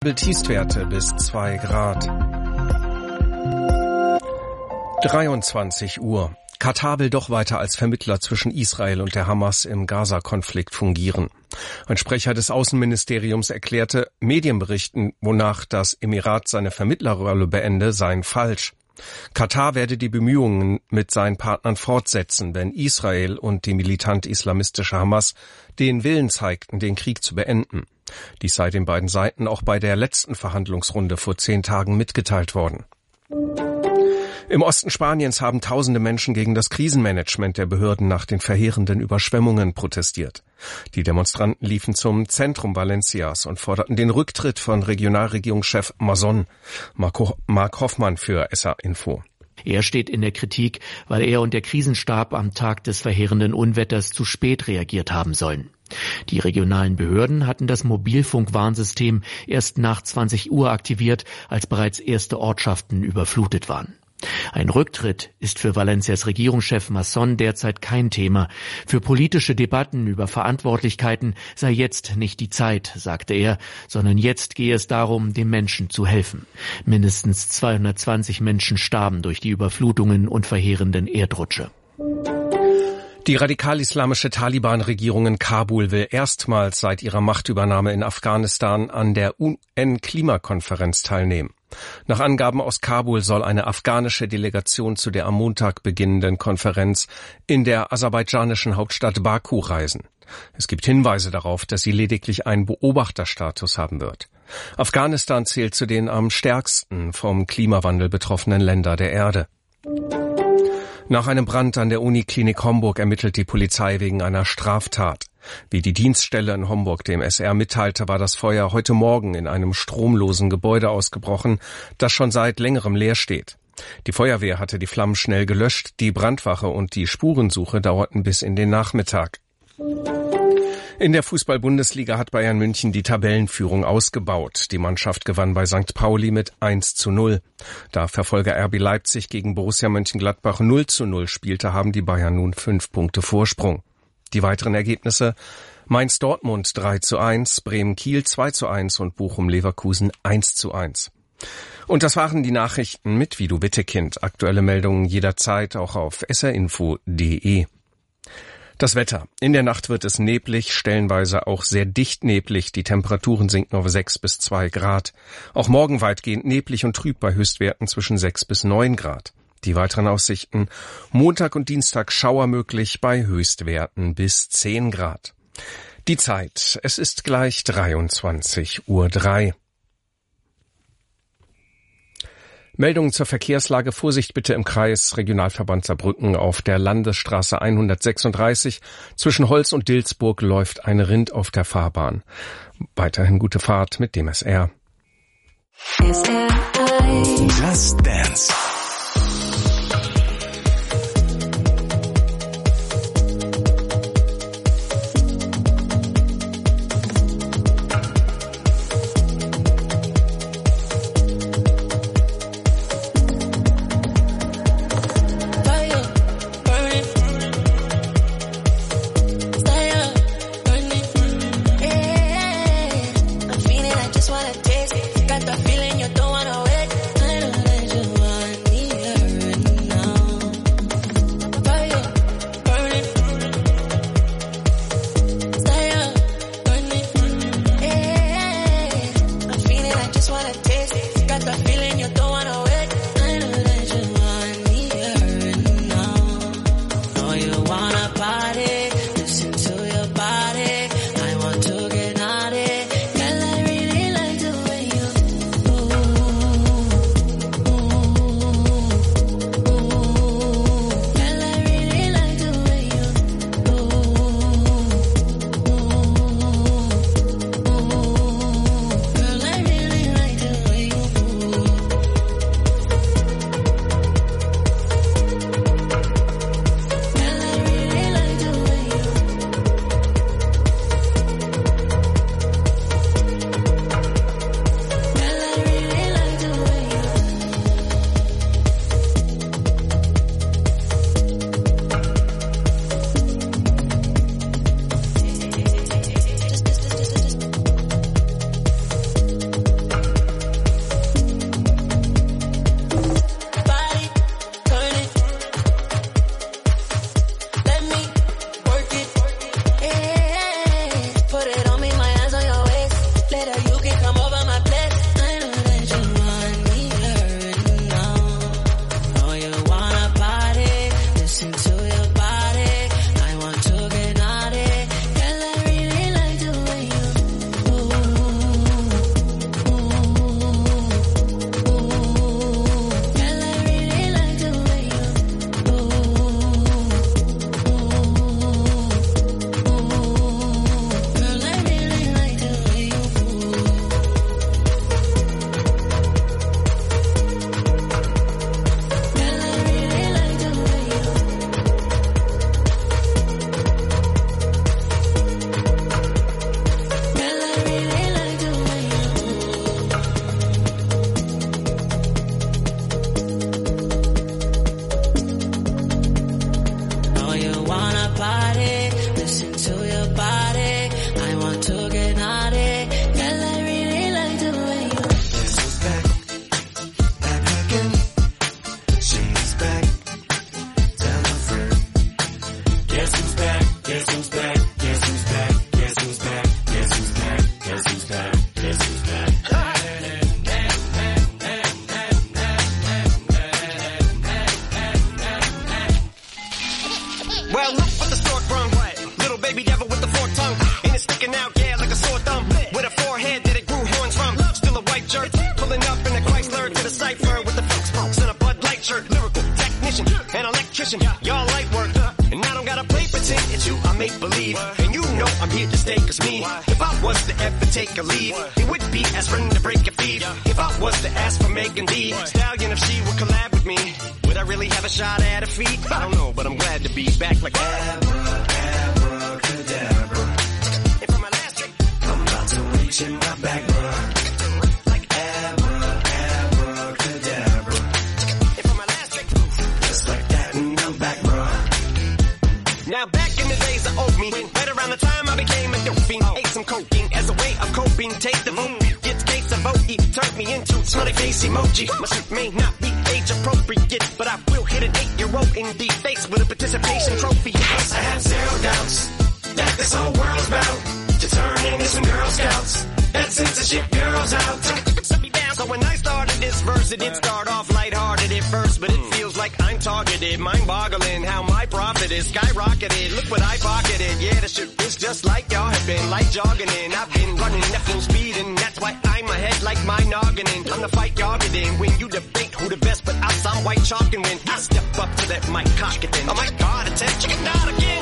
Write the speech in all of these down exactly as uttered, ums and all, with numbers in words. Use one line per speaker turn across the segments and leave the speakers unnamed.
Tiefstwerte bis zwei Grad. dreiundzwanzig Uhr. Katar will doch weiter als Vermittler zwischen Israel und der Hamas im Gaza-Konflikt fungieren. Ein Sprecher des Außenministeriums erklärte, Medienberichten, wonach das Emirat seine Vermittlerrolle beende, seien falsch. Katar werde die Bemühungen mit seinen Partnern fortsetzen, wenn Israel und die militant-islamistische Hamas den Willen zeigten, den Krieg zu beenden. Dies sei den beiden Seiten auch bei der letzten Verhandlungsrunde vor zehn Tagen mitgeteilt worden. Im Osten Spaniens haben tausende Menschen gegen das Krisenmanagement der Behörden nach den verheerenden Überschwemmungen protestiert. Die Demonstranten liefen zum Zentrum Valencias und forderten den Rücktritt von Regionalregierungschef Mazón. Mark Hoffmann für S A Info.
Er steht in der Kritik, weil er und der Krisenstab am Tag des verheerenden Unwetters zu spät reagiert haben sollen. Die regionalen Behörden hatten das Mobilfunkwarnsystem erst nach zwanzig Uhr aktiviert, als bereits erste Ortschaften überflutet waren. Ein Rücktritt ist für Valencias Regierungschef Mazón derzeit kein Thema. Für politische Debatten über Verantwortlichkeiten sei jetzt nicht die Zeit, sagte er, sondern jetzt gehe es darum, den Menschen zu helfen. Mindestens zweihundertzwanzig Menschen starben durch die Überflutungen und verheerenden Erdrutsche.
Die radikal-islamische Taliban-Regierung in Kabul will erstmals seit ihrer Machtübernahme in Afghanistan an der U N-Klimakonferenz teilnehmen. Nach Angaben aus Kabul soll eine afghanische Delegation zu der am Montag beginnenden Konferenz in der aserbaidschanischen Hauptstadt Baku reisen. Es gibt Hinweise darauf, dass sie lediglich einen Beobachterstatus haben wird. Afghanistan zählt zu den am stärksten vom Klimawandel betroffenen Ländern der Erde. Nach einem Brand an der Uniklinik Homburg ermittelt die Polizei wegen einer Straftat. Wie die Dienststelle in Homburg dem S R mitteilte, war das Feuer heute Morgen in einem stromlosen Gebäude ausgebrochen, das schon seit längerem leer steht. Die Feuerwehr hatte die Flammen schnell gelöscht, die Brandwache und die Spurensuche dauerten bis in den Nachmittag. In der Fußball-Bundesliga hat Bayern München die Tabellenführung ausgebaut. Die Mannschaft gewann bei Sankt Pauli mit eins zu null. Da Verfolger R B Leipzig gegen Borussia Mönchengladbach null zu null spielte, haben die Bayern nun fünf Punkte Vorsprung. Die weiteren Ergebnisse: Mainz-Dortmund drei zu eins, Bremen-Kiel zwei zu eins und Bochum-Leverkusen eins zu eins. Und das waren die Nachrichten mit Vido Wittekind. Aktuelle Meldungen jederzeit auch auf s r info punkt d e. Das Wetter. In der Nacht wird es neblig, stellenweise auch sehr dicht neblig. Die Temperaturen sinken auf sechs bis zwei Grad. Auch morgen weitgehend neblig und trüb bei Höchstwerten zwischen sechs bis neun Grad. Die weiteren Aussichten: Montag und Dienstag Schauer möglich bei Höchstwerten bis zehn Grad. Die Zeit: Es ist gleich dreiundzwanzig Uhr drei. Meldungen zur Verkehrslage. Vorsicht bitte im Kreis Regionalverband Saarbrücken. Auf der Landesstraße hundertsechsunddreißig zwischen Holz und Dilsburg läuft ein Rind auf der Fahrbahn. Weiterhin gute Fahrt mit dem S R.
Just Dance.
over my plate. I know that you want me hurting now. Oh, you wanna party? Listen to your body. I want to get naughty. Girl, I really like the way you ooh, ooh, ooh. Girl, I really like the way you ooh, ooh, ooh. Girl, I really like the way you ooh. Girl, I really like the way you. Girl, I really like the way you. Oh, you wanna party? Listen to your body. I want to get naughty. Girl, I really like the way you.
Guess who's back? Back again. She's back. Tell a friend. Guess who's back? Guess who's back? Guess who's back? Guess who's back? Guess who's back? Guess who's back? Guess who's back?
Well, look what the stork brung. Little baby devil with the forked tongue. And it's sticking out, yeah, like a sore thumb. With a forehead that it grew horns from. Still a white jerk. Pulling up in a Chrysler to the cipher with the funk spokes and a Bud Light shirt. Lyrical technician and electrician. Y'all light work. And I don't gotta play pretend. It's you I make believe. And you know I'm here to stay, cause me, if I was to ever take a leave, it would be as friend to break a feed. If I was to ask for Megan Thee Stallion, if she would collab with me, would I really have a shot at a feat? I don't know, but I'm glad to be back like
Abracadabra.
And for my last trick,
I'm about to reach in my back, bruh. Like abra, abracadabra.
and for my last trick,
Just like that, and I'm back, bruh.
now back in the days of old me, right around the time I became a dope fiend, ate some cocaine as a way of coping, take the vote, get case of O E, turned me into smiley face emoji. My suit may not be age appropriate, but I will hit an eight-year-old in the face with a participation trophy.
Yes, I have zero doubts that this whole world's about to turn into some Girl Scouts. That censorship girls out.
Set me down. So when I started this verse, it did start off lighthearted at first, but it feels like I'm targeted. Mind-boggling how my profit is skyrocketed. Look what I pocketed. Yeah, the shit is just like y'all have been, like jogging in. I've been running at full speed, and that's why I'm ahead like my noggin. I'm the fight y'all get in. When you debate who the best, but I'm some white chalk, and when I step up to that mic, cock it then. Oh my God, attention, chicken out again.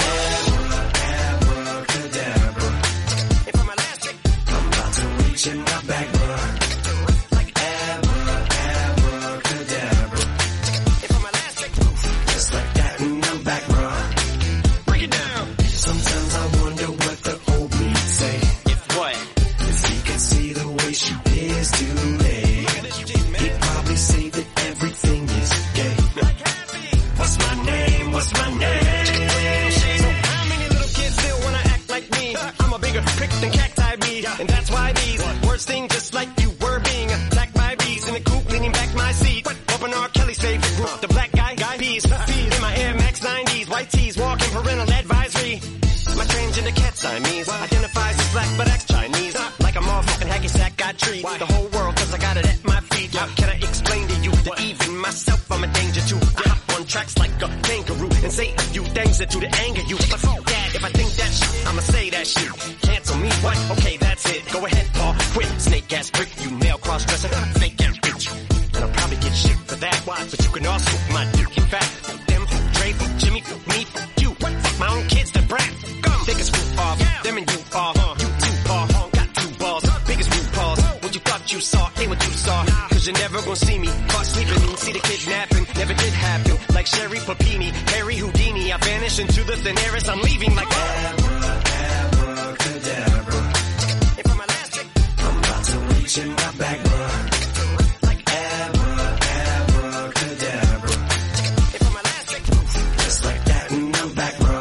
Abracadabra.
And for my last trick,
I'm about to reach in my back, bruh. Like abra, abracadabra.
and for my last trick,
Just like that, and I'm back, bruh.
break it down.
Sometimes I wonder what the old me'd say.
If what?
If he could see the way she is today, he'd probably say that everything is gay. What's my name? What's my name?
So how many little kids still wanna act like me? I'm a bigger prick than cacti bee, and that's why these words sting just like you were being attacked by bees in the coop, leaning back my seat. Open R. Kelly's favorite group, the black guy, guy peas. In my Air Max nineties, white tees, walking parental advisory. My transgender cat Siamese identifies as black but acts Chinese. Like a motherfucking hacky sack, I treat the whole world cause I got it at my feet. Can I explain to you that even myself I'm a danger to? I hop on tracks like a kangaroo and say a few things that do to anger you. But fuck that, if I think that shit, I'ma say that shit. Cancel me, what? Okay, that's it. Go ahead, Paul, quit. Snake ass prick, you male cross-dresser, fake ass bitch. And I'll probably get shit for that. But you can also my dick. In fact, them, Dre, Jimmy, me, you. Fuck my own kids, the brat. Come, take a screw off. Them and you are. You two are. Got two balls. Biggest root paws. What you thought you saw ain't what you saw. Cause you're never gonna see me caught sleeping. See the kidnapping. Never did happen. Like Sherry Papini, Harry Houdini. I vanish into the thin air as I'm leaving like
Abra, abracadabra.
And for my last trick,
I'm about to reach in my back, bruh. Like abra, abracadabra.
and for my last trick,
Just like that, and I'm back, bruh.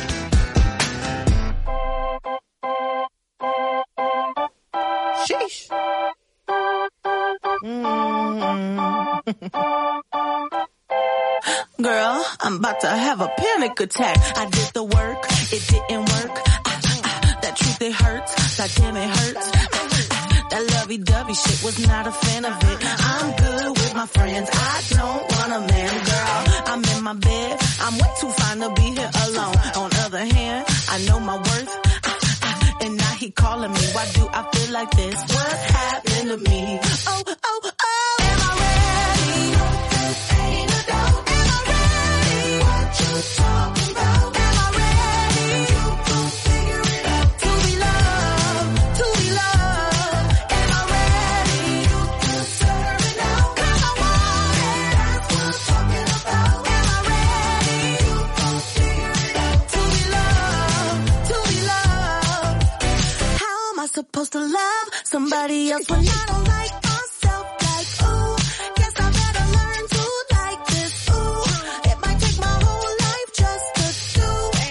Sheesh. Girl, I'm about to have a panic attack. I did the work, it didn't work. Ah, ah, that truth, it hurts. That damn, it hurts. Ah, ah, That lovey-dovey shit was not a fan of it. I'm good with my friends. I don't want a man, girl. I'm in my bed. I'm way too fine to be here alone. On other hand, I know my worth. And now he calling me. Why do I feel like this? What's happening to me? Oh, oh, oh. Am I ready? Ain't no doubt. Am I ready? What you talking about? Am I ready? You gon' figure it out. To be loved, to be loved. Am I ready? You deserve it now. 'Cause I want it. That's what I'm talking about. Am I ready? You gon' figure it out. To be loved, to be loved. How am I supposed to love somebody else when I don't like myself? Like, ooh, guess I better learn to like this. Ooh, it might take my whole life just to do.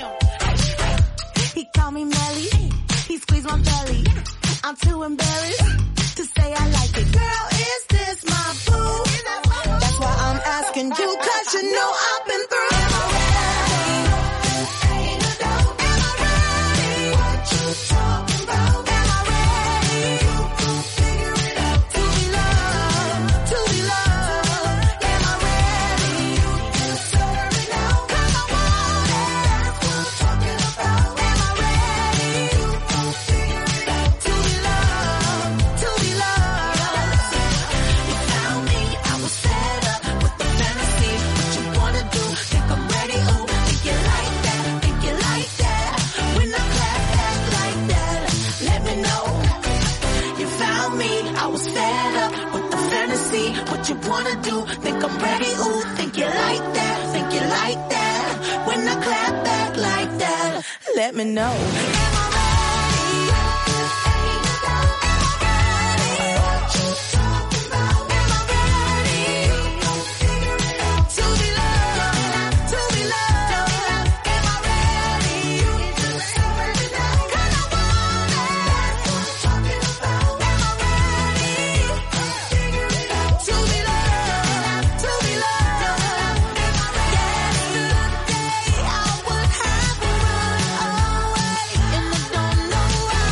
He called me Melly, he squeezed my belly. I'm too embarrassed to say I like it. Girl, is this my boo? That's why I'm asking you, 'cause you know I've been through. Am I ready? Ain't no doubt. Am I ready? What you talking about? Am I ready? You gon' figure it out. To be loved, to be loved. Am I ready? You deserve it now. 'Cause I want it. That's what I'm talking about. Am I ready? You gon' figure it out. To be loved, to be loved. You found me, I was fed up with the fantasy. What you wanna do? Think I'm ready? Ooh, think you like that? Think you like that? When I clap back like that, let me know. You found me, I was fed up with the fantasy. What you wanna do? Think I'm ready? Ooh, think you like that? Think you like that? When I clap back like that, let me know. Am I ready? Ain't no doubt. Am I ready? What you talking about? Am I ready? You gon' figure it out. To be loved, to be loved. Am I ready? You deserve it now. 'Cause I want it. That's what I'm talking about. Am I ready? You gon' figure it out. To be loved, to be loved. Am I ready? Yesterday I would have run away, and I don't know why.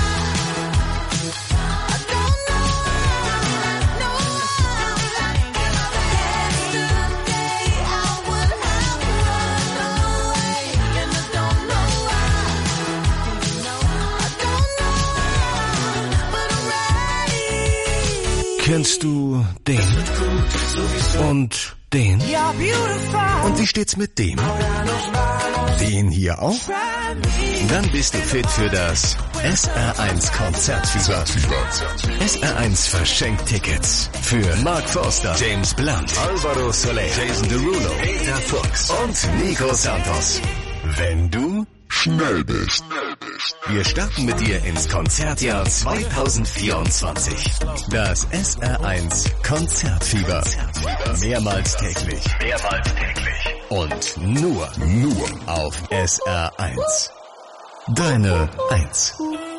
I don't know why. No, am I ready? Yesterday I would have run away, and I don't know why. I don't know why, but I'm ready.
Kennst du den? Und den?
You're beautiful.
Und wie steht's mit dem? Den hier auch? Dann bist du fit für das S R eins Konzertfieber. S R eins verschenkt Tickets für Mark Forster, James Blunt, Alvaro Soler, Jason Derulo, Peter Fox und Nico Santos. Wenn du schnell bist. Wir starten mit dir ins Konzertjahr zwanzig vierundzwanzig. Das S R eins Konzertfieber. Mehrmals täglich. Mehrmals täglich. Und nur, nur auf S R eins. Deine Eins.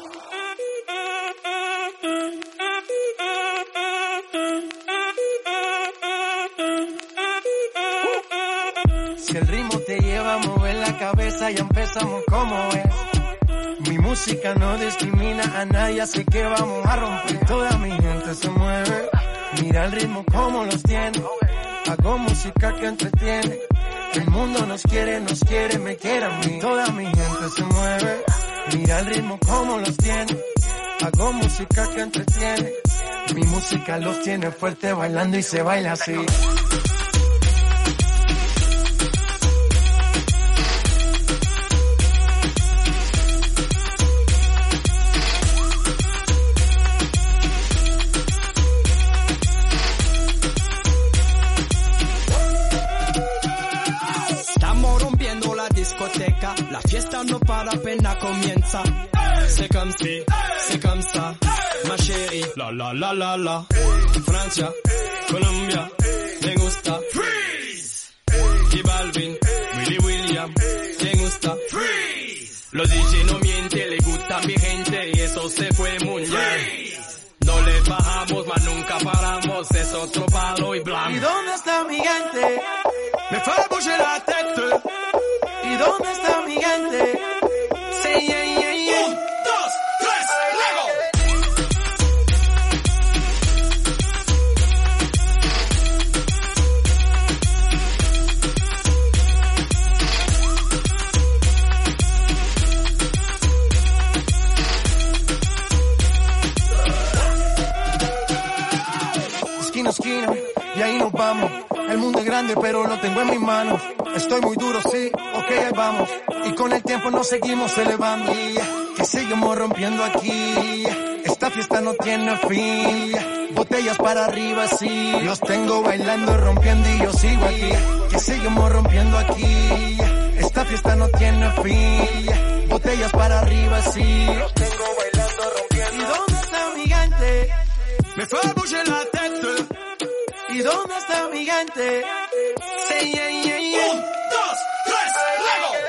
Si el ritmo te lleva a mover la cabeza, ya empezamos como es. Mi música no discrimina a nadie, así que vamos a romper. Toda mi gente se mueve, mira el ritmo como los tiene. Hago música que entretiene. El mundo nos quiere, nos quiere, me quiere a mí. Toda mi gente se mueve, mira el ritmo como los tiene. Hago música que entretiene. Mi música los tiene fuerte bailando y se baila así. La fiesta no para, apenas comienza. C'est comme si, c'est comme ça, ma chérie. La la la la la. Francia, Colombia, me gusta. Freeze. Y Balvin, Willy William, me gusta. Freeze. Los D J no mienten, le gusta a mi gente y eso se fue muy bien. No le bajamos, mas nunca paramos, es otro palo y blanco. ¿Y dónde está mi gente? Me fue a bouger la tête. ¿Y dónde está mi gente? Sí, yeah, yeah, yeah. Un, dos, tres, luego.
esquina a esquina, y ahí nos vamos. El mundo es grande, pero lo tengo en mis manos. Estoy muy duro, sí, ok, ahí vamos. Y con el tiempo nos seguimos elevando. Que seguimos rompiendo aquí. Esta fiesta no tiene fin. Botellas para arriba, sí. Los tengo bailando, rompiendo y yo sigo aquí. Que seguimos rompiendo aquí. Esta fiesta no tiene fin. Botellas para arriba, sí. Los tengo bailando, rompiendo. ¿Y dónde está mi gente? Me fue a bouger la tête. ¿Y dónde está mi gente? Say, yeah, yeah, yeah. Un, dos, tres, luego.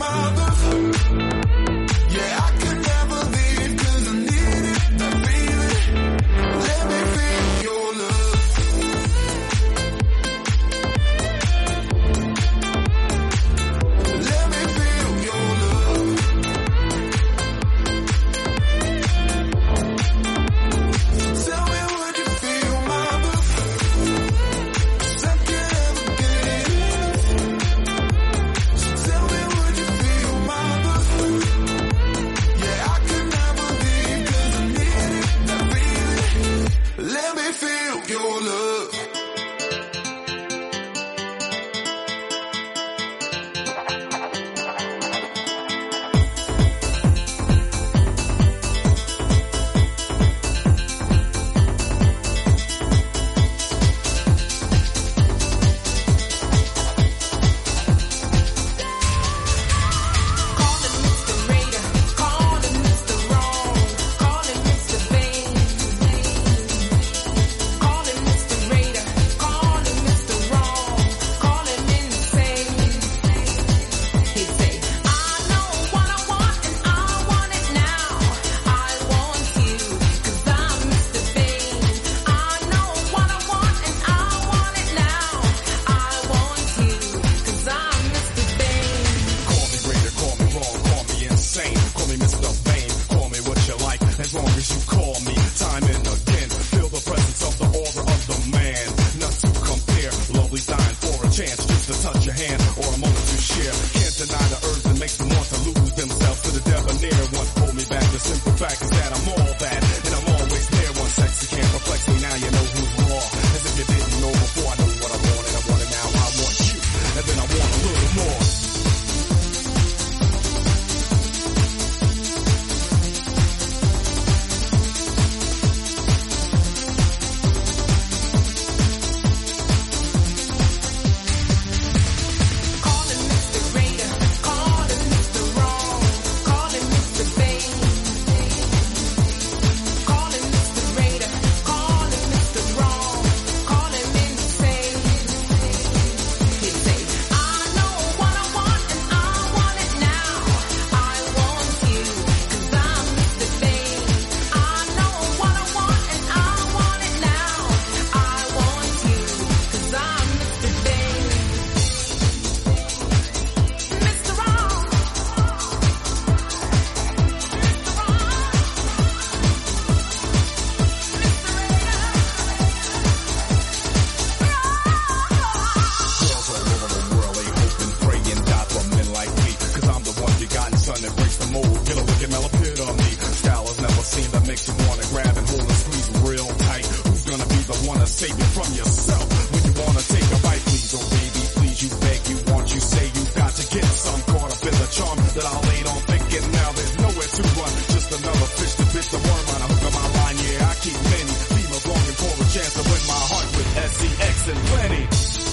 Yeah, I could never leave 'cause I needed that feeling.
that I laid on thick and now there's nowhere to run. Just another fish to bit the worm on a hook of my line. Yeah, I keep many females longing for a chance to win my heart with S C X and plenty.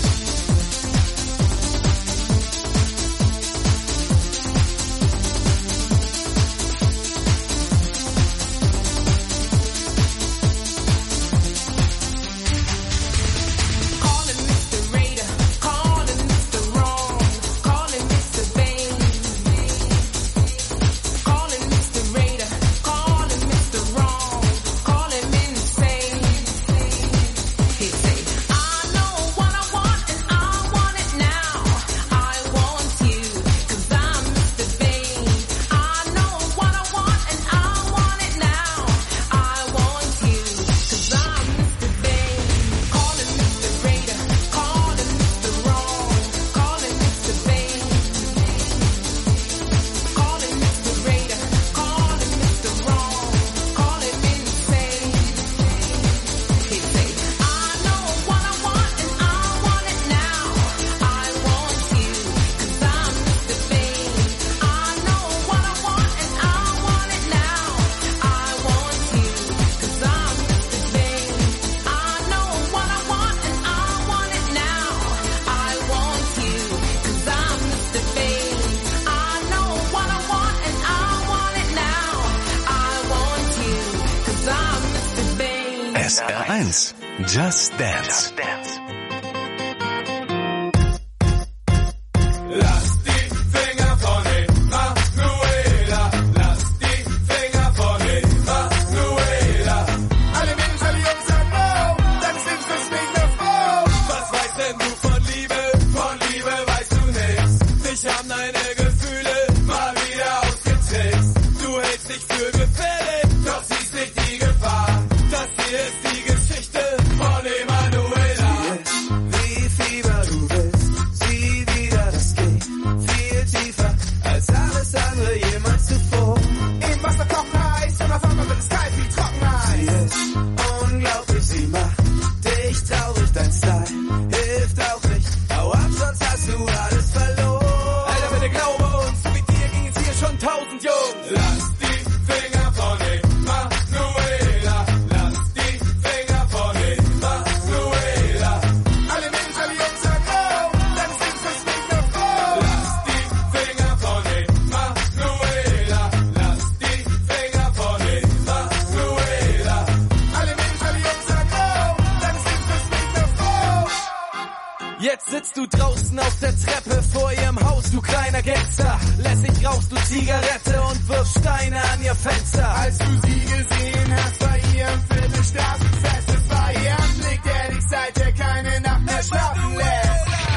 S R eins Just Dance.
Lass die Finger von Emanuela, lass die Finger von Emanuela. Alle Mädels, alle Jungs sagen no, dann ist nichts fürs Ding davor. Was weißt denn du von Liebe? Von Liebe weißt du nichts. Dich haben deine Gefühle mal wieder ausgetrickst. Du hältst dich für gefährlich, doch siehst nicht die Gefahr. Das hier ist die Geschichte von Emanuela.
Wie Fieber, du willst sie wieder, das geht viel tiefer als alles andere jemals zuvor. Im Wasser kochen heiß und auf einmal wird es kalt wie Trockenheit. Sie ist unglaublich, sie macht dich traurig, dein Style hilft auch nicht. Hau ab, sonst hast du alles verloren.
Alter, bitte glaube uns, so wie dir ging es hier schon tausend Jungs. Lass die Finger von Emanuela, lass die Finger von Emanuela. Alle Mädels, alle Jungs sagen no, dann ist nichts fürs Ding davor. Lass die Finger von Emanuela, lass die Finger von Emanuela. Alle Mädels, alle Jungs sagen no, dann ist nichts fürs Ding davor.
Jetzt sitzt du draußen auf der Treppe vor ihrem Haus, du kleiner Gangster. Lässig rauchst du Zigarette und wirfst Steine an ihr Fenster.
Als du sie gesehen hast bei ihrem Viertelstraßenfest, es war ihr Anblick, der dich seither keine Nacht mehr schlafen lässt.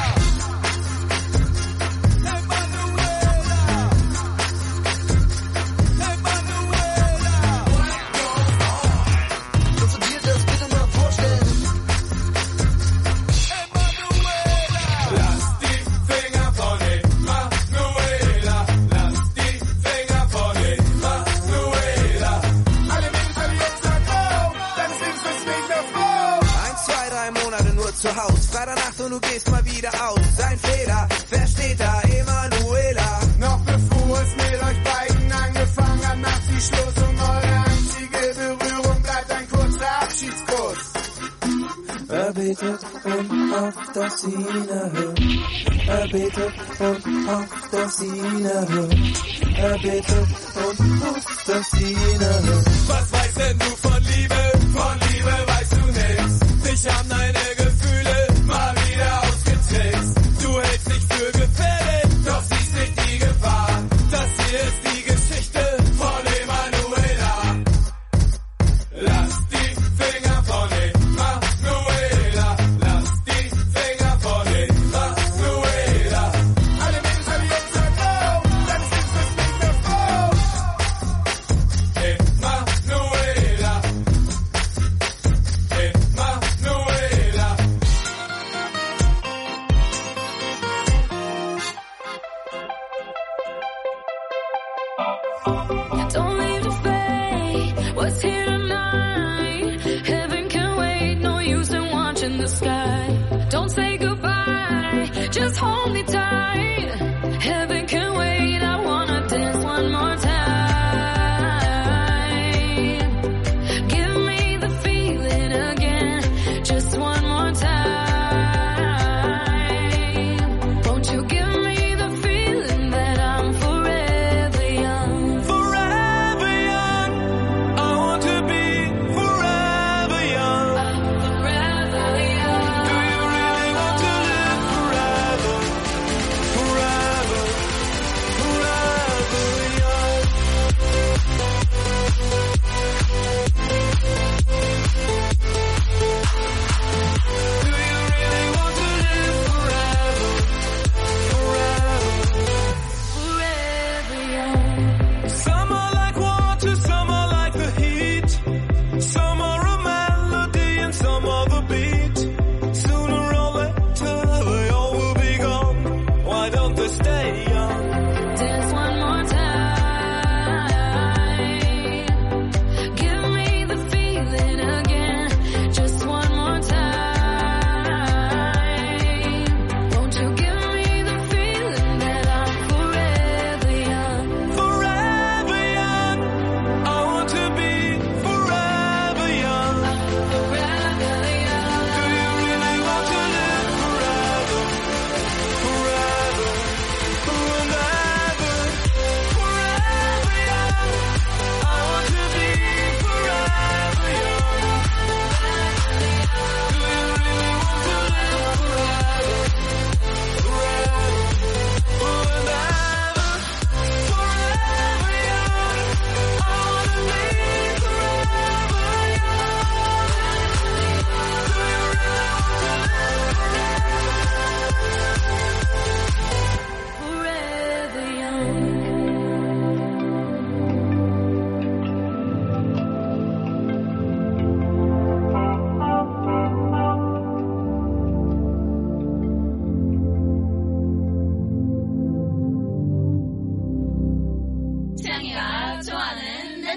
Kannst du dir das bitte mal vorstellen?
Lass die Finger von Emanuela, lass die Finger von Emanuela. Alle Mädels, alle Jungs sagen no, dann ist nichts fürs Ding davor.
Ein, zwei, drei Monate nur zu Haus. Freitagnacht und du gehst mal wieder aus. Sein Fehler, wer steht da? Emanuela.
Noch bevor es mit euch beiden angefangen hat, macht sie Schluss und eure einzige Berührung bleibt ein kurzer Abschiedskuss.
Er betet und hofft, dass sie ihn erhört. Er betet und hofft, dass sie ihn erhört. Er betet und hofft, dass sie ihn erhört.
Was weißt denn du von Liebe? Von Liebe weißt du nichts. Dich haben deine Gefühle mal wieder ausgetrickst. Du hältst dich für gefährlich, doch siehst nicht die Gefahr. Das hier ist die Geschichte von Emanuela. Lass die Finger von Emanuela, lass die Finger von Emanuela. Alle Mädels, alle Jungs sagen no, dann ist nichts fürs Ding davor. Emanuela, Emanuela.
Don't leave the fate. What's here tonight? Heaven can wait. No use in watching the sky. Don't say goodbye. Just hold me tight. Heaven can wait. I wanna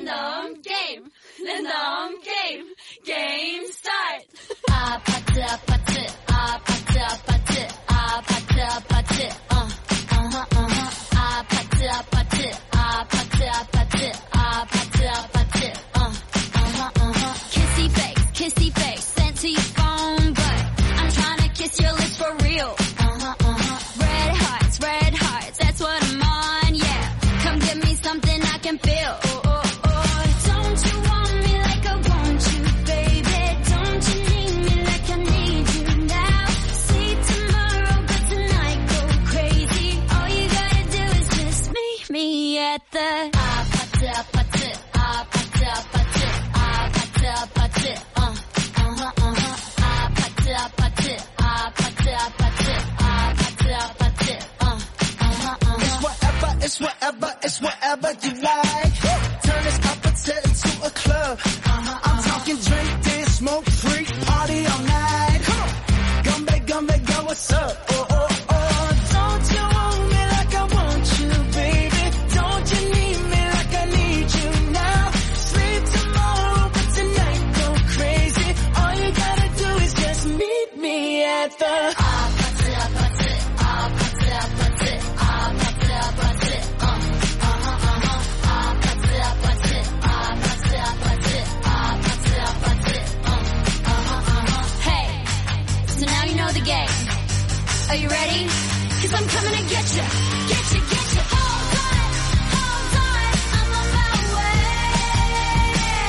Random game, random game, game start.
아파트 아파트 아파트 아파트 아파트 아파트 어 어허 어허 아파트 아파트 아파트 아파트 아파트 아파트 어 어허 어허 kissy face kissy face sent to your phone but I'm trying to kiss your lips for real uh-huh uh-huh red hearts red hearts that's what I'm on yeah come give me something I can feel oh oh oh don't you want me like I want you baby don't you need me like I need you now see tomorrow but tonight go crazy all you gotta do is just meet me at the 아파트 아파트 아파트 아파트 아파트 아파트 어 어허 어허 아파트 아파트 아파트 아파트 아파트 아파트 어 어허 어허
It's whatever, it's whatever, it's whatever you like. Turn this apache into a club. Uh-huh, I'm talking drink, dance, smoke, freak, party all night. Come on, gumbe, gumbe, go, what's up? Oh, oh, oh, don't you want me like I want you, baby? Don't you need me like I need you now? Sleep tomorrow, but tonight go crazy. All you gotta do is just meet me at the
아파트 아파트 아파트 아파트 아파트 아파트 어 어허 어허 아파트 아파트 아파트 아파트 아파트 아파트 어 어허 어허 Hey, so now you know the game. Are you ready? Cause I'm coming to get you, get you, get you. Hold on, hold on, I'm on my way.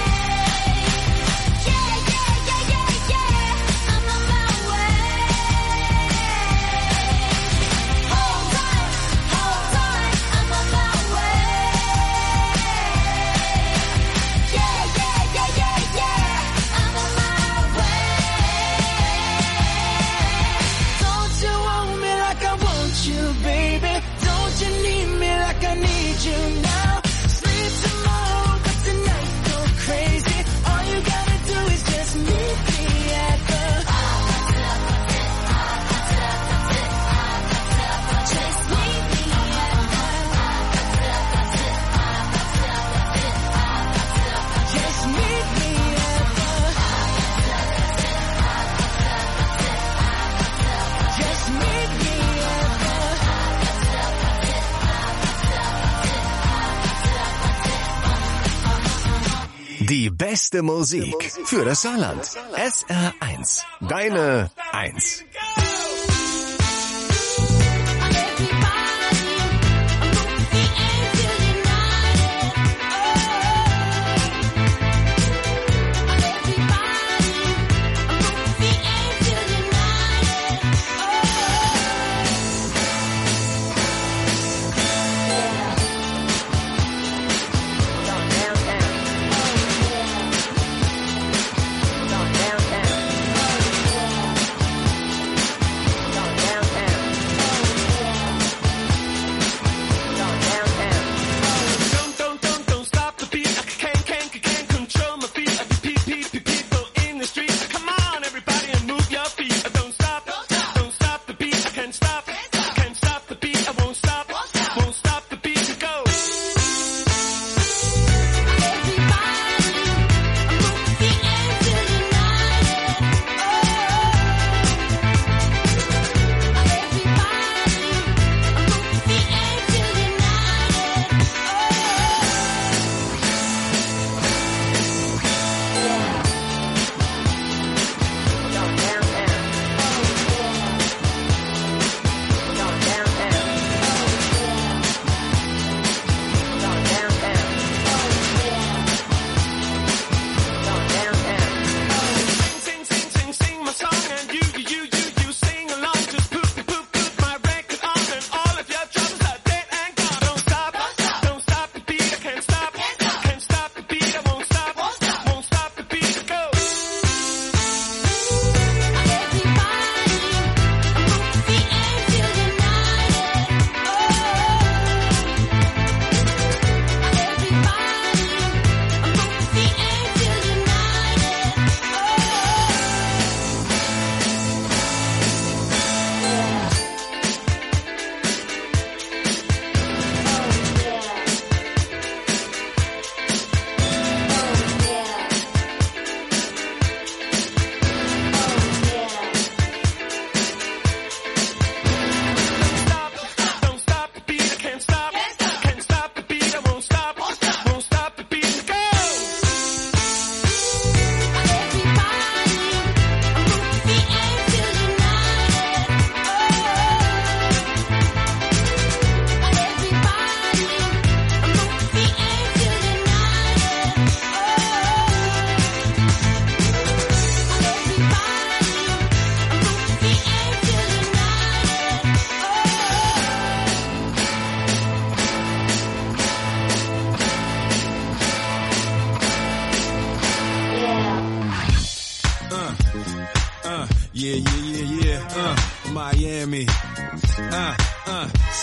Yeah, yeah, yeah, yeah, yeah, I'm on my way. Hold on, hold on, I'm on my way. Yeah, yeah, yeah, yeah, yeah, I'm on my way.
Don't you want me like I want you, baby? Don't you need me like I need you now? Sleep tomorrow, but tonight go crazy. All you gotta do is just meet me at the
Just meet me at the
just meet me at the just meet me at the
Die beste Musik für das Saarland. S R eins. Deine eins.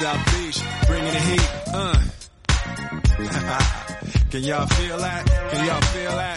South Beach, bringing the heat, uh. Can y'all feel that? Can y'all feel that?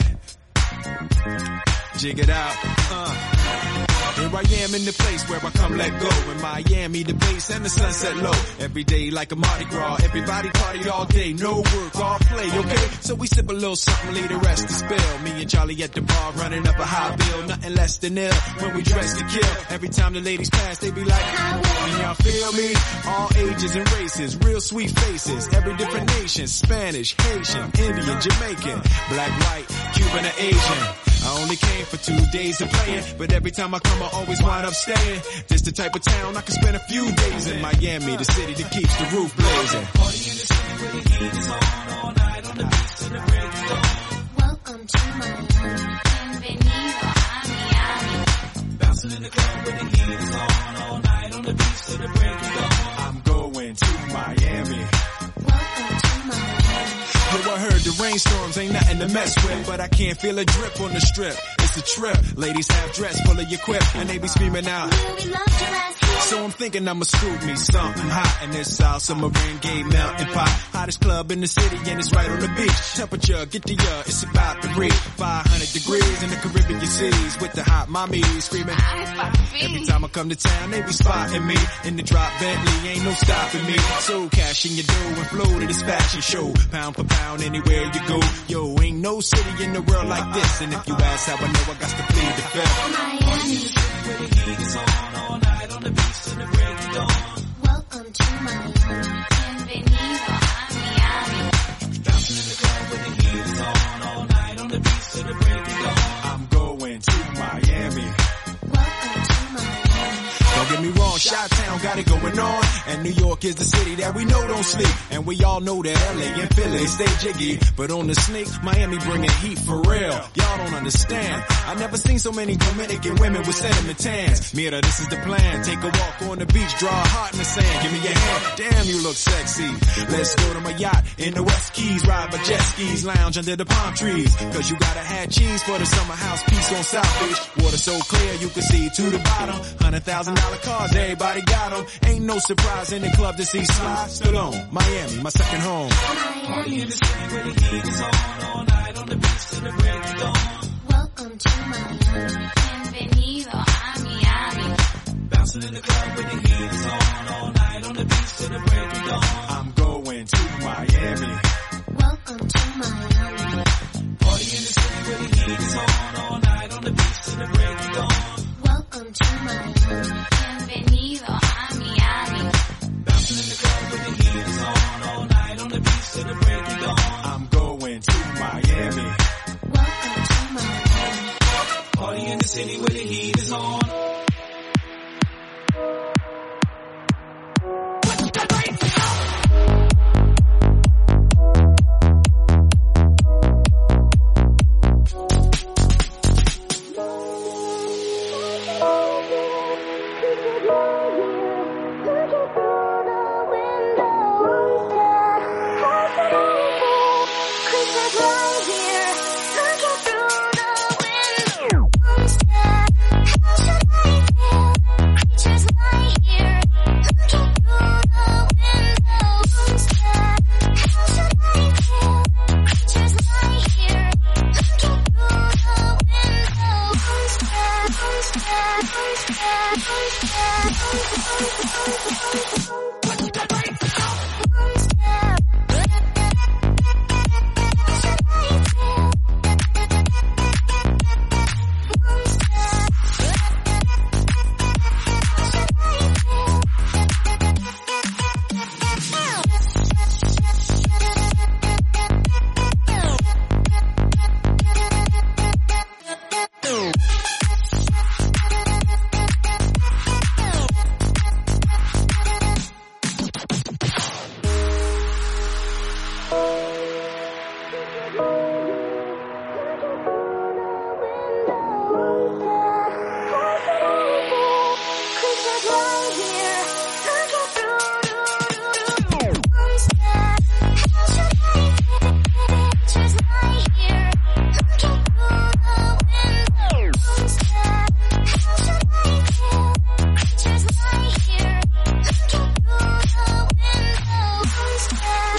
Jig it out, uh. Here I am in the place where I come let go. In Miami, the bass and the sunset low. Every day like a Mardi Gras. Everybody party all day. No work, all play, okay? So we sip a little something, leave the rest to spill. Me and Charlie at the bar running up a high bill. Nothing less than ill when we dress to kill. Every time the ladies pass, they be like, can y'all feel me? All ages and races, real sweet faces. Every different nation, Spanish, Haitian, Indian, Jamaican, black, white, Cuban, or Asian. I only came for two days of playing, but every time I come I always wind up staying. This the type of town I can spend a few days in. Miami, the city that keeps the roof blazing. Party in the city where the heat is on, all night on the beach till the break of dawn.
Welcome to Miami. Bienvenido a Miami.
Bouncing in the club where the heat is on, all night on the beach till the break of dawn. I'm going to Miami.
Welcome to Miami.
Yo, I heard the rainstorms ain't nothing to mess with, but I can't feel a drip on the strip. It's a trip. Ladies have dress full of your quip, and they be screaming out.
We love your ass here.
So I'm thinking I'ma scoop me something hot in this South Submarine Gay Mountain Pot. Hottest club in the city, and it's right on the beach. Temperature, get the uh, it's about to reach five hundred degrees in the Caribbean seas with the hot mommies screaming. Every time I come to town, they be spotting me in the drop Bentley, ain't no stopping me. So cash in your dough and flow to this fashion show, pound for pound anywhere you go. Yo, ain't no city in the world like this, and if you ask how I know, I got to plead the fifth.
Miami.
Where the heat is on, all night on the beach till the break of dawn.
Welcome to Miami.
Bienvenido a Miami.
Bouncing in the club where the heat is on, all night on the beach till the break of dawn. I'm going to Miami.
Welcome to Miami.
Don't get me wrong, Chi-Town got it going on, and New York is the city that we know don't sleep, and we all know that L A and Philly stay jiggy, but on the sneak, Miami bringing heat for real. Y'all don't understand. I never seen so many Dominican women with cinnamon tans. Mira, this is the plan. Take a walk on the beach, draw a heart in the sand. Give me your hand. Damn, you look sexy. Let's go to my yacht in the West Keys, ride my jet skis, lounge under the palm trees. Cause you gotta have cheese for the summer house piece on South Beach. Water so clear you can see to the bottom. Hundred thousand dollar cars, everybody got them. Ain't no surprise in the club to see Sly Stallone. Miami, my second home. Party in the city where the heat is on, all night on the beach till the break of dawn.
Welcome to Miami.
Bienvenido a Miami.
Bouncing in the club where the heat is on, all night on the beach till the break of dawn. I'm going to Miami.
Welcome to Miami.
Party in the city where the heat is on, all night on the beach till the break of dawn.
Welcome to Miami.
Bienvenido a Miami.
Bouncing in the club where the heat is on, all night on the beach till the break of dawn. I'm going to Miami.
Welcome to Miami.
Party in the city where the heat is on.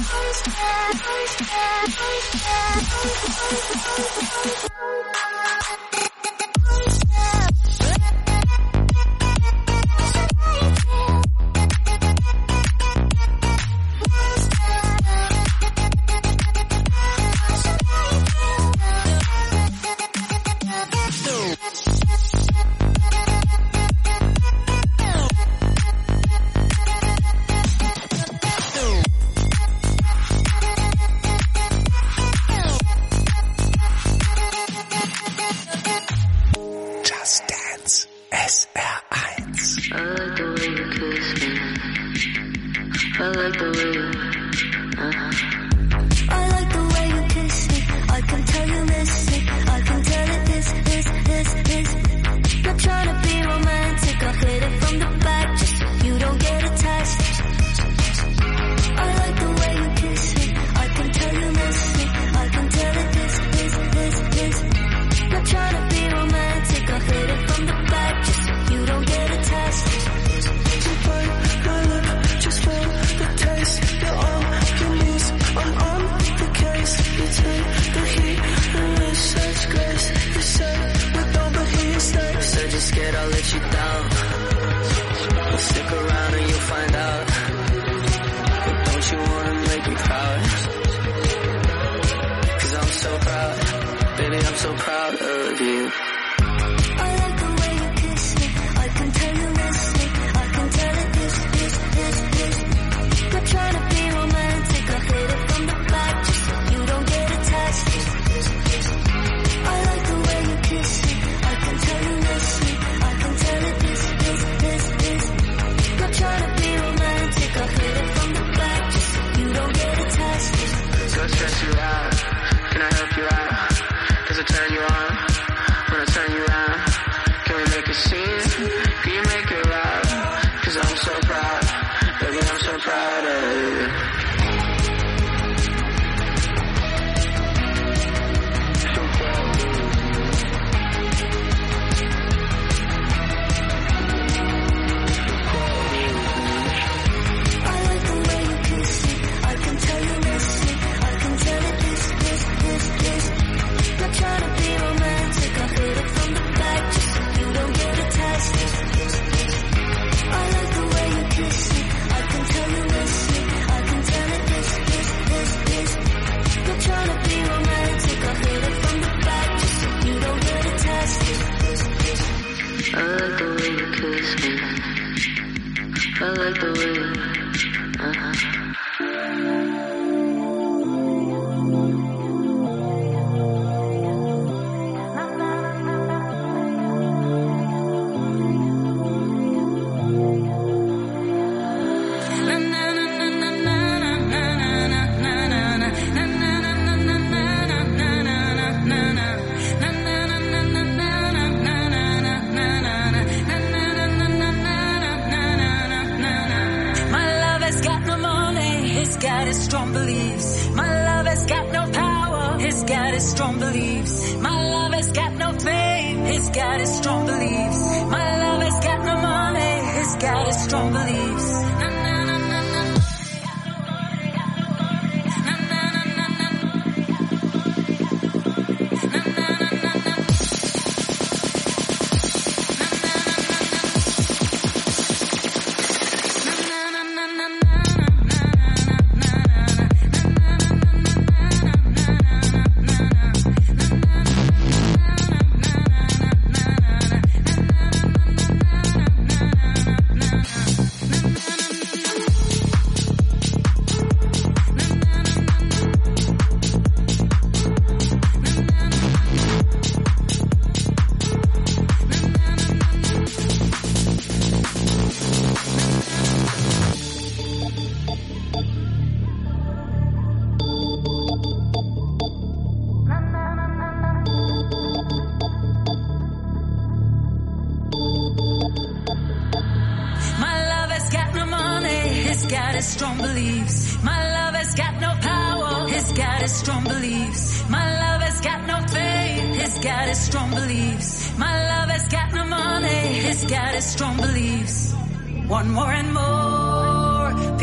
One more and more people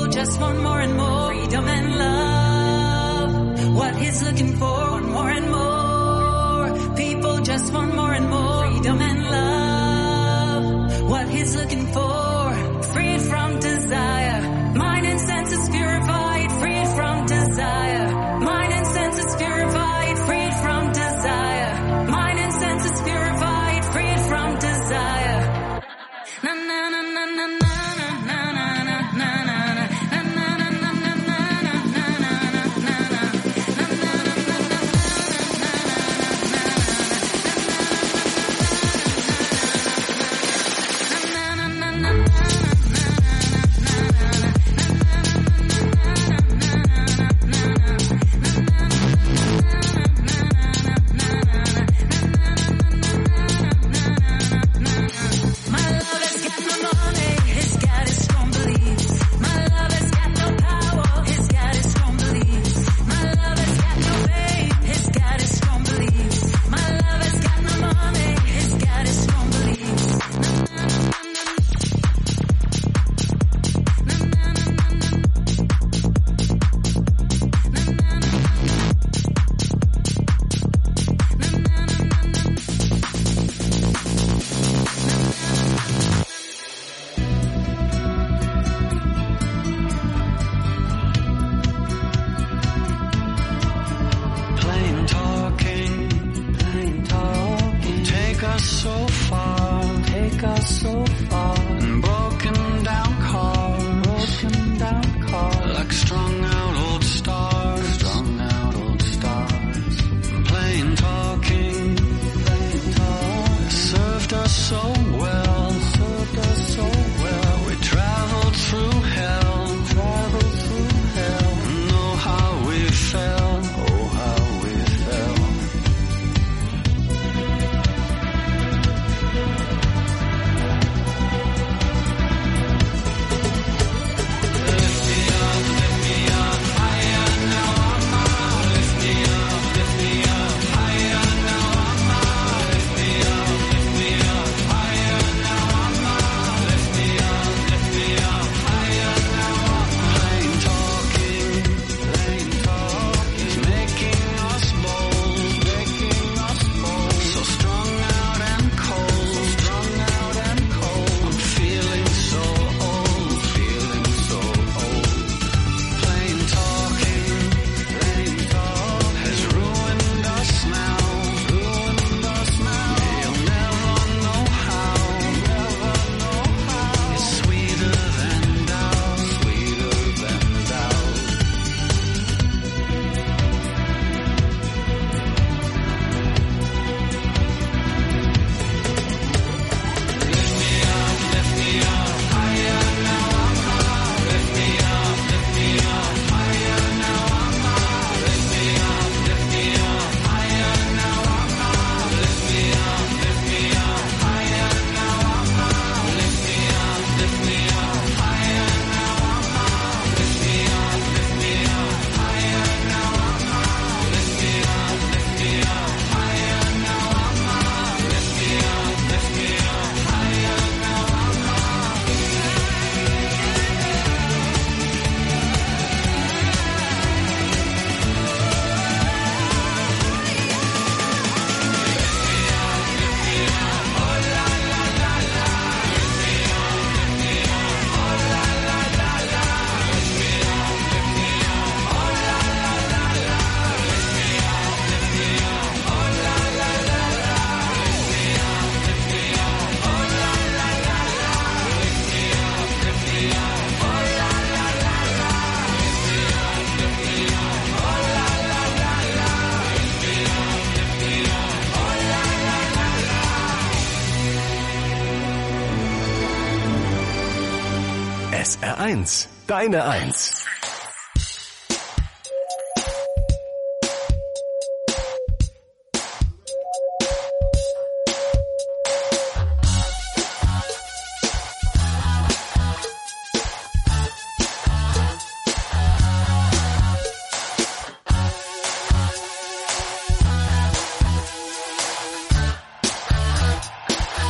just want more and more freedom and love. What he's looking for, want more and more. People just want more and more freedom and love. What he's looking for, freed from desire. Mind and senses purified, freed from desire. Mind and senses purified, freed from desire. Mind and senses purified, freed from desire. Na na na na na na.
S R eins, deine Eins.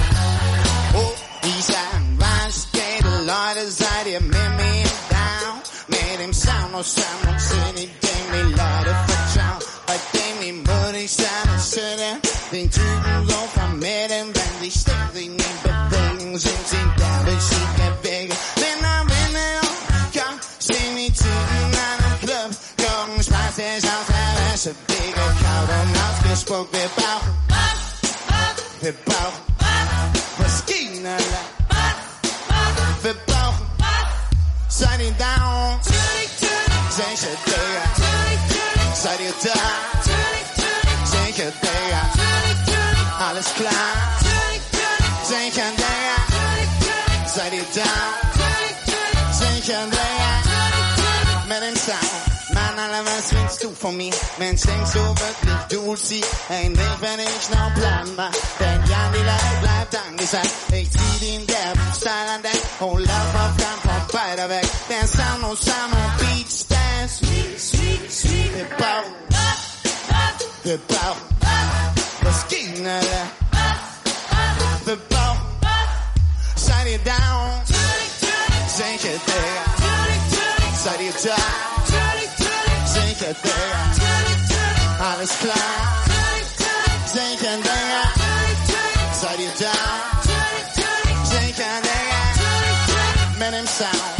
Seid ihr mit mir down? sind die Dinge, die Leute vertrauen, bei denen die mutig sein und schütteln, den Typen so vermitteln, wenn sie stehen, sie nicht bewegen, sind sie der verschiedene Wege. Wenn am Ende kommt, stehen die Typen an dem Club, gucken spaßig aus der Wäsche, wie gekaut und ausgespuckt, wir brauchen, wir brauchen, was ging alle, wir brauchen, seid ihr down, seid ihr Digga, seid ihr da, seid ihr Digga, alles klar, seid ihr Digga, seid ihr da, seid ihr Digga, mit dem Sound. Mann, alle, was willst du von mir? Mensch, denkst du wirklich, du sie? Endlich, wenn ich noch Plan mach, denn ja, die Leid bleibt angesagt. Ich zieh den derben Style an Deck und lauf auf Kampf vorbei da weg. Der Sound und Sound und Beats, dance, sweet, sweet, sweet. Wir brauchen, wir brauchen, was ging, Alter? Wir brauchen, seid ihr down? Seid ihr Digga? Seid ihr da? Sicher Digga, alles klar, sicher Digga, seid ihr da, sicher Digga, mit dem Sound.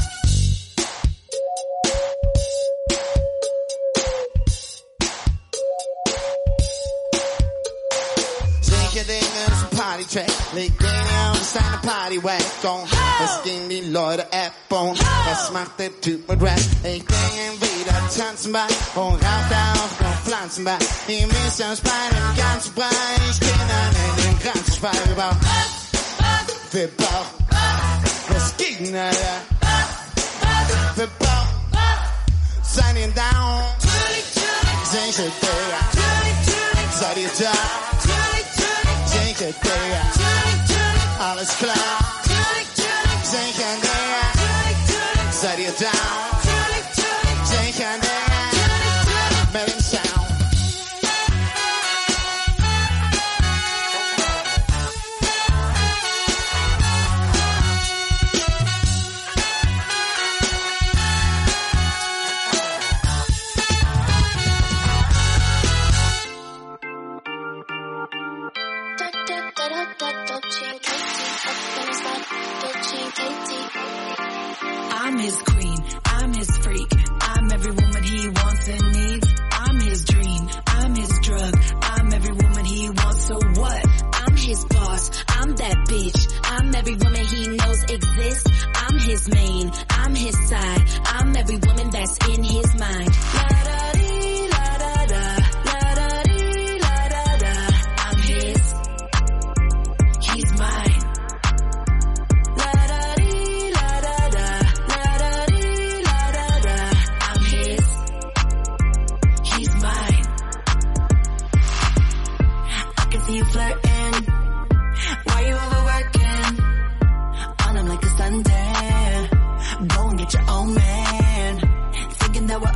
Sicher Digga ist ein Party-Track, leg den hier auf seine Party-Wagon, es ging die Leute abbauen, was macht der Typ mit Rap, ich denke wieder tanzen bei und raucht auch noch Pflanzen bei. Ihr wisst uns bei dem ganzen Bereich, Kindern in den Krankenspeicher. Wir brauchen, wir brauchen, was ging, Alter? Wir brauchen, seid ihr down? Sicher, Digga, seid ihr da? Sicher, Digga, alles klar? Sicher, Digga, seid ihr down? Sicher, Digga, mit dem Sound.
I'm his queen, I'm his freak, I'm every woman he wants and needs. I'm his dream, I'm his drug, I'm every woman he wants, so what?
I'm his boss, I'm that bitch, I'm every woman he knows exists. I'm his main, I'm his side, I'm every woman that's in his mind. La-da-dee, la-da-da, la-da-dee, la-da-da. I'm his, he's mine. La-da-dee, la-da-da, la-da-dee, la-da-da. I'm his, he's mine.
I can see you flirting, why you overworking? On him like a Sunday, go and get your own man. Thinking that we're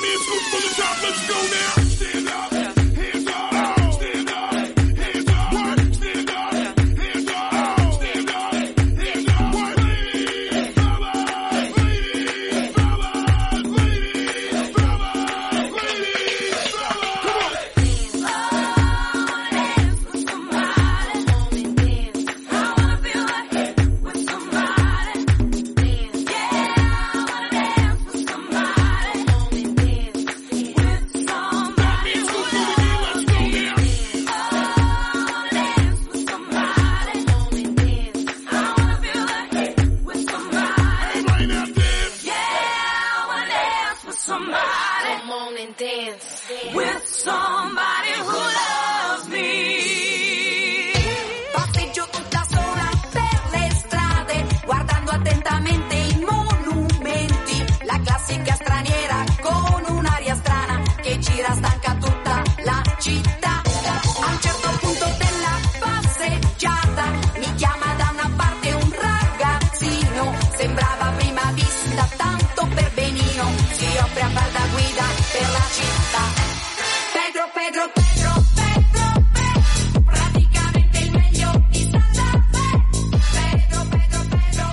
Passeggio tutta sola per le strade, guardando attentamente i monumenti. La classica straniera con un'aria strana che gira stanca tutta la città. A un certo punto della passeggiata mi chiama da una parte un ragazzino. Sembrava a prima vista tanto per benino. Si offre a far da guida per la città. Pedro, Pedro, Pedro, Pedro, Pedro, praticamente il meglio di Santa Fe. Pedro, Pedro, Pedro,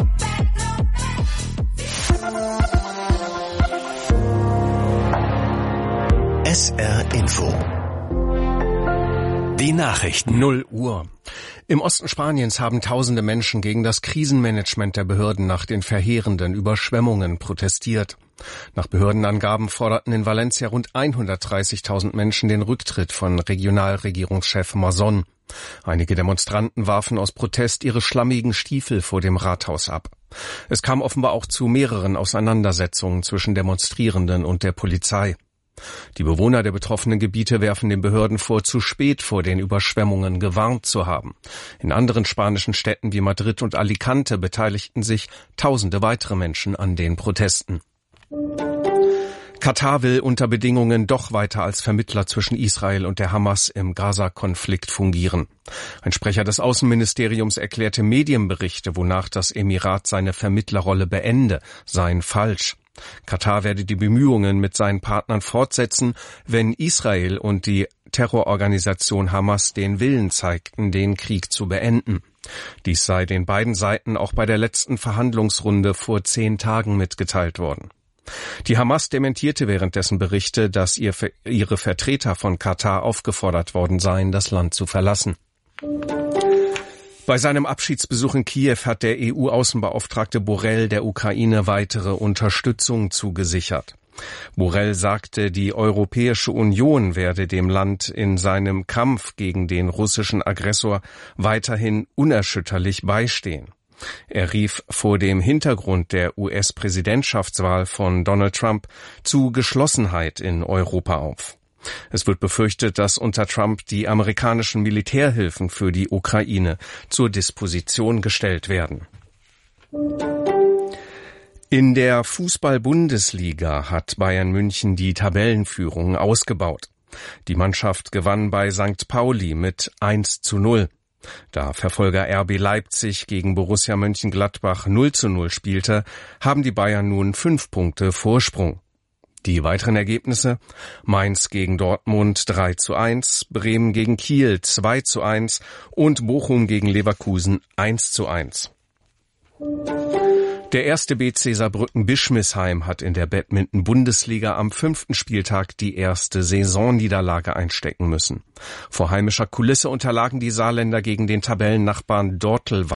Pedro, Pedro.
S R Info. Die Nachrichten.
null Uhr. Im Osten Spaniens haben tausende Menschen gegen das Krisenmanagement der Behörden nach den verheerenden Überschwemmungen protestiert. Nach Behördenangaben forderten in Valencia rund hundertdreißigtausend Menschen den Rücktritt von Regionalregierungschef Mazón. Einige Demonstranten warfen aus Protest ihre schlammigen Stiefel vor dem Rathaus ab. Es kam offenbar auch zu mehreren Auseinandersetzungen zwischen Demonstrierenden und der Polizei. Die Bewohner der betroffenen Gebiete werfen den Behörden vor, zu spät vor den Überschwemmungen gewarnt zu haben. In anderen spanischen Städten wie Madrid und Alicante beteiligten sich tausende weitere Menschen an den Protesten. Katar will unter Bedingungen doch weiter als Vermittler zwischen Israel und der Hamas im Gaza-Konflikt fungieren. Ein Sprecher des Außenministeriums erklärte Medienberichte, wonach das Emirat seine Vermittlerrolle beende, seien falsch. Katar werde die Bemühungen mit seinen Partnern fortsetzen, wenn Israel und die Terrororganisation Hamas den Willen zeigten, den Krieg zu beenden. Dies sei den beiden Seiten auch bei der letzten Verhandlungsrunde vor zehn Tagen mitgeteilt worden. Die Hamas dementierte währenddessen Berichte, dass ihr, ihre Vertreter von Katar aufgefordert worden seien, das Land zu verlassen. Bei seinem Abschiedsbesuch in Kiew hat der E U-Außenbeauftragte Borrell der Ukraine weitere Unterstützung zugesichert. Borrell sagte, die Europäische Union werde dem Land in seinem Kampf gegen den russischen Aggressor weiterhin unerschütterlich beistehen. Er rief vor dem Hintergrund der U S-Präsidentschaftswahl von Donald Trump zu Geschlossenheit in Europa auf. Es wird befürchtet, dass unter Trump die amerikanischen Militärhilfen für die Ukraine zur Disposition gestellt werden. In der Fußball-Bundesliga hat Bayern München die Tabellenführung ausgebaut. Die Mannschaft gewann bei Sankt Pauli mit eins zu null. Da Verfolger R B Leipzig gegen Borussia Mönchengladbach null zu null spielte, haben die Bayern nun fünf Punkte Vorsprung. Die weiteren Ergebnisse: Mainz gegen Dortmund drei zu eins, Bremen gegen Kiel zwei zu eins und Bochum gegen Leverkusen eins zu eins. Der erste B C Saarbrücken-Bischmisheim hat in der Badminton-Bundesliga am fünften Spieltag die erste Saisonniederlage einstecken müssen. Vor heimischer Kulisse unterlagen die Saarländer gegen den Tabellennachbarn Dortl